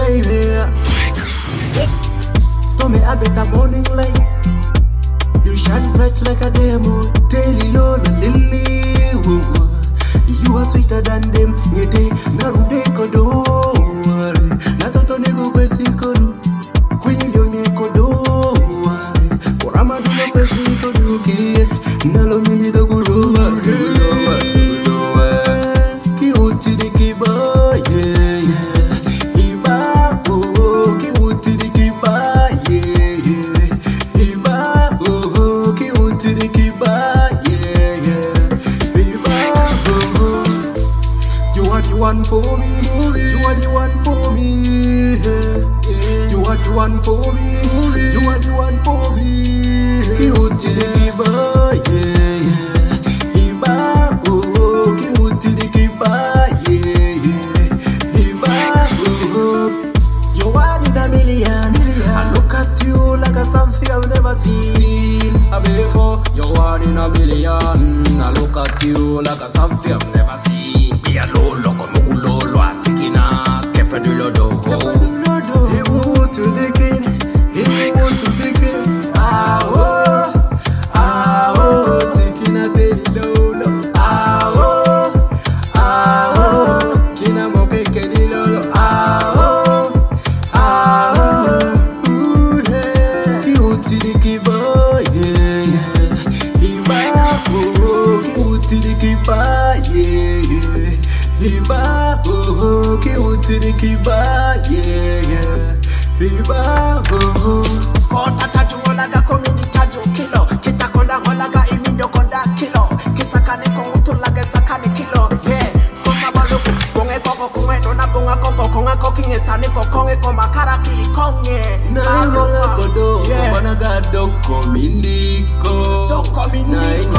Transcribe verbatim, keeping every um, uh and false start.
baby. To me a better morning light. You shine bright like a demo. Daily Lola Lily. You are sweeter than them. Yete narude kodo. Natoto nego kwesi kodo. Kwinyo ne kodo. Korama duno kwesi kodo. Kiye nalo mini dogo roa. Ki uti di kiba. Yeah yeah. Iba oh. Ki uti di kiba. Yeah yeah. Iba oh. Ki uti di kiba. Yeah yeah. Iba oh. You are the one for me. You are the one for me. Yeah. You are the one for me. You are the one for me. Ki uti di kiba. Yeah yeah. Iba oh. Ki uti di kiba. Yeah yeah. Iba oh. You are in a million. I look at you like a something I've never seen before. You are in a million. I look at you like a something I've never seen. Be a lolo como un lolo atikina. Kepe du lodo. Kepe du lodo. He want to lick it. He want to lick it. Ah oh, ah oh. Tikina teli lolo. Ah oh, ah oh. Kina moke kedi lolo. Ah oh, ah oh. Ooh yeah. Ki uti di kiba. Yeah yeah. Iba oh. Ki uti di kiba. Yeah yeah. Iba oh. Ki uti di kiba. Yeah yeah. Iba oh. Kota taju olaga komindi taju kilo. Kita konda olaga imindo konda kilo. Kisakani kongu tulaga sakani kilo. Yeah. Kosa baluku bonge koko kunge dona bunga koko kunga kokinge tani kokonge koma karakili konge. Na inga kodo. Wana ga doko mindiko. Doko mindiko.